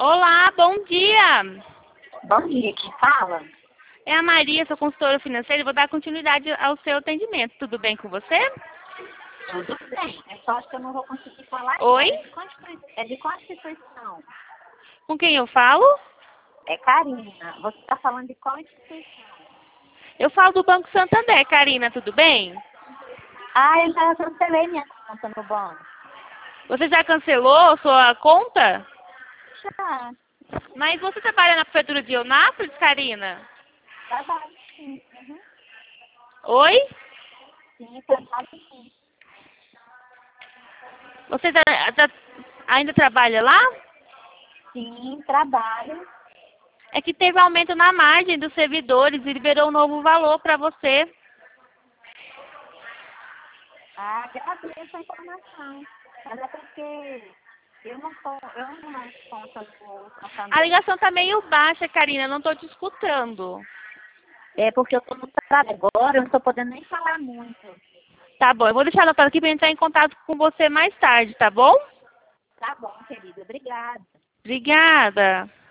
Olá, bom dia. Bom dia, quem fala? É a Maria, sou consultora financeira e vou dar continuidade ao seu atendimento. Tudo bem com você? Tudo bem, é só que eu não vou conseguir falar Oi? agora. É de qual instituição? Com quem eu falo? É Karina. Você está falando de qual instituição? Eu falo do Banco Santander, Karina, tudo bem? Ah, eu já cancelei minha conta no banco. Você já cancelou sua conta? Já, Mas você trabalha na prefeitura de Eunápolis, Karina? trabalho sim. Uhum. Oi? Sim, trabalho sim. Você ainda trabalha lá? Sim, trabalho. É que teve aumento na margem dos servidores e liberou um novo valor para você. Ah, agradeço a informação. Mas é porque eu não mais conta no A Santander. ligação tá meio baixa, Karina, eu não estou te escutando. É porque eu estou no trabalho agora, eu não estou podendo nem falar muito. Tá bom, eu vou deixar anotado aqui para entrar em contato com você mais tarde, tá bom? Tá bom, querida. Obrigada. Obrigada.